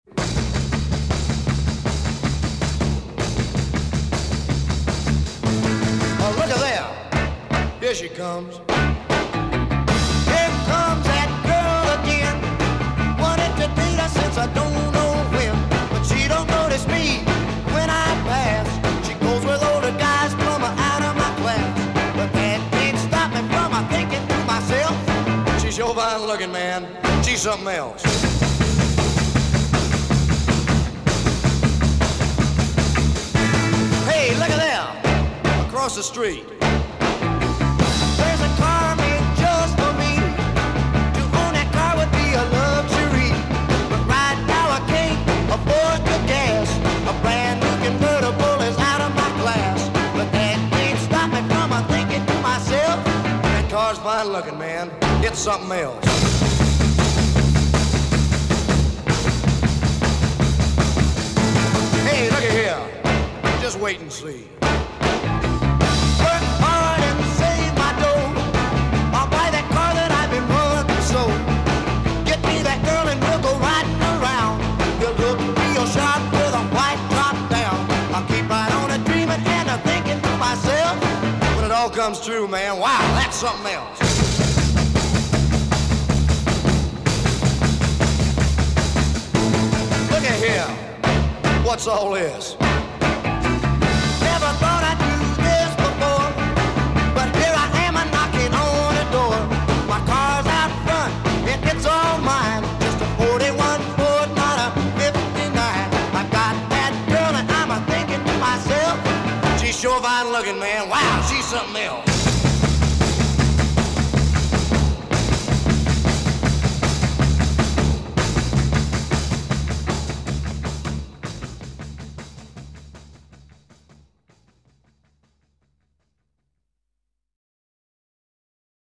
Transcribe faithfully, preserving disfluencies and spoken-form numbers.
Oh, look at there. Here she comes. Here comes that girl again. Wanted to date her since I don't know when. But she don't notice me when I pass. She goes with older guys, plumber out of my class. But that can't stop me from my thinking to myself. She's sure fine looking, man. She's something else. Hey, look at there. Across the street. There's a car made just for me. To own that car would be a luxury. But right now I can't afford the gas. A brand new convertible is out of my class. But that can't stop me from a thinking to myself. That car's fine looking, man. It's something else. Hey, look at here. Just wait and see. Work hard and save my dough. I'll buy that car that I've been wanting so. Get me that girl and we'll go riding around. You'll look real sharp with a white top down. I'll keep right on a dreaming and a thinking to myself. When it all comes true, man, wow, that's something else. Look at here. What's all this? Never thought I'd do this before, but here I am a knocking on the door. My car's out front, and it's all mine. Just a forty-one Ford, not a fifty-nine. I got that girl and I'm a thinking to myself. She's sure fine looking, man. Wow, she's something else.